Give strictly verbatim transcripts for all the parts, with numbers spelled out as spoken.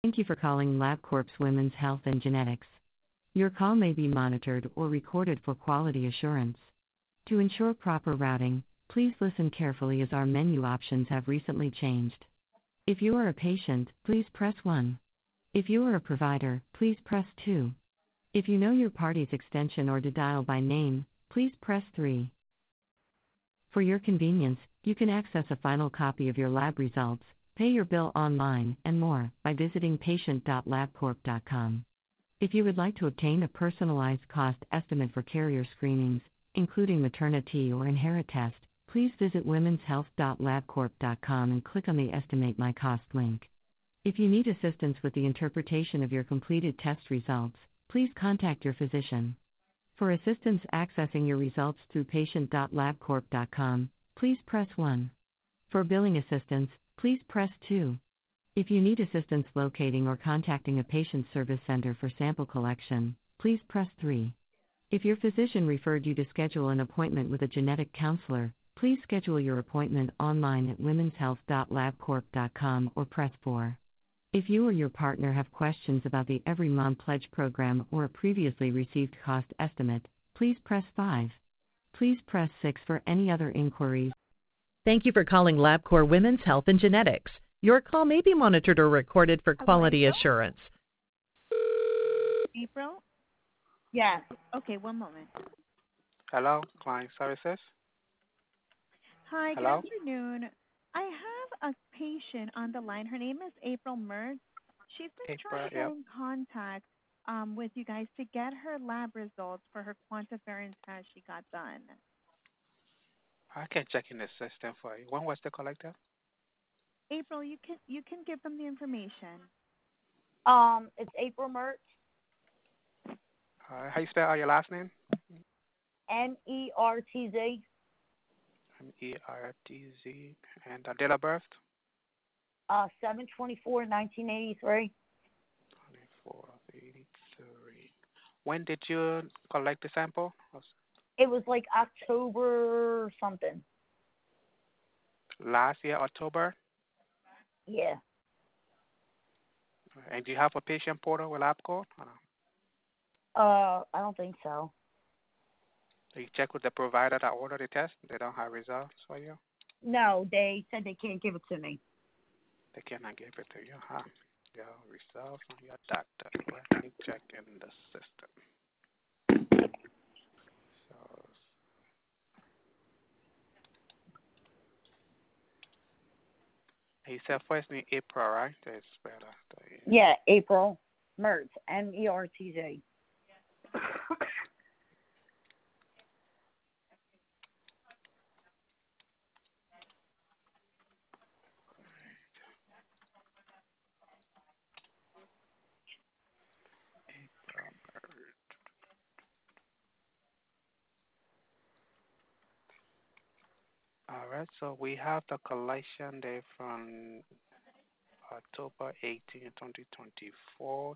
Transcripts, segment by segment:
Thank you for calling LabCorp's Women's Health and Genetics. Your call may be monitored or recorded for quality assurance. To ensure proper routing, please listen carefully as our menu options have recently changed. If you are a patient, please press one. If you are a provider, please press two. If you know your party's extension or to dial by name, please press three. For your convenience, you can access a final copy of your lab results, pay your bill online, and more by visiting patient dot labcorp dot com. If you would like to obtain a personalized cost estimate for carrier screenings, including maternity or inherit test, please visit womens health dot labcorp dot com and click on the Estimate My Cost link. If you need assistance with the interpretation of your completed test results, please contact your physician. For assistance accessing your results through patient dot labcorp dot com, please press one. For billing assistance, please press two. If you need assistance locating or contacting a patient service center for sample collection, please press three. If your physician referred you to schedule an appointment with a genetic counselor, please schedule your appointment online at womens health dot labcorp dot com or press four. If you or your partner have questions about the Every Mom Pledge program or a previously received cost estimate, please press five. Please press six for any other inquiries. Thank you for calling LabCorp Women's Health and Genetics. Your call may be monitored or recorded for quality assurance. April? Yes. Okay, one moment. Hello, client services. Hi, Hello? good afternoon. I have a patient on the line. Her name is April Mertz. She's been April, trying to yep. get in contact um, with you guys to get her lab results for her quantiferin test she got done. I can check in the system for you. When was the collector? April, you can you can give them the information. Um, it's April Mertz. Uh, how you spell out your last name? M E R T Z. M E R T Z. And uh, date of birth? Uh, seven twenty-four, nineteen eighty-three. twenty-four eighty-three. When did you collect the sample? It was like October something. Last year, October? Yeah. And do you have a patient portal with LabCorp? Uh, I don't think so. Do you check with the provider that ordered the test? They don't have results for you? No, they said they can't give it to me. They cannot give it to you, huh? Your results from your doctor. Let me check in the system. So, he said first name April, right? That's better. Yeah, April Mertz, M E R T Z. All right, so we have the collection day from October eighteenth, twenty twenty-four.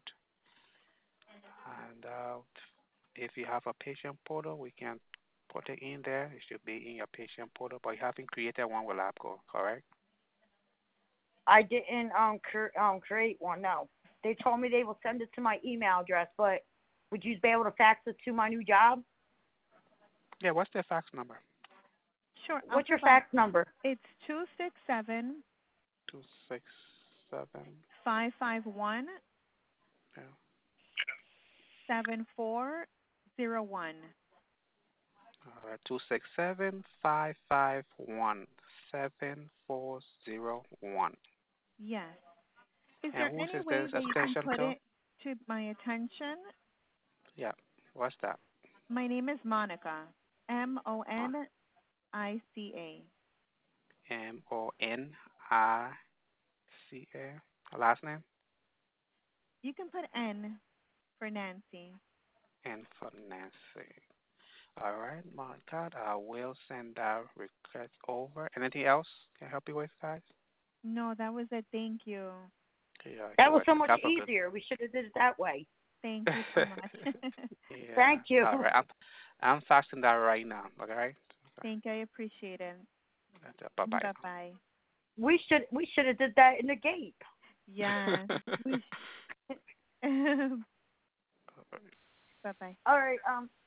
And uh, if you have a patient portal, we can put it in there. It should be in your patient portal, but you haven't created one with LabCorp, correct? I didn't um, cre- um create one, no. They told me they will send it to my email address, but would you be able to fax it to my new job? Yeah, what's the fax number? Sure. What's your fax number? It's two six seven two six seven five five one Yeah. seven four zero one. All right, two six seven five five one seven four zero one. Yes. Is And there whose any is way this that you can extension put to? it to my attention? Yeah, what's that? My name is Monica. M O N I C A. M O N I C A. Last name? You can put N for Nancy. N for Nancy. All right, Monica, I will send that request over. Anything else can I help you with, guys? No, that was it. Thank you. Yeah, That was so welcome. much Have a good- easier. We should have did it that way. Thank you so much. Yeah. Thank you. All right, I'm, I'm faxing that right now, okay? Thank you. I appreciate it. Bye-bye. Bye-bye. We should we should have did that in the gate. Yeah. we Bye bye. All right. Um.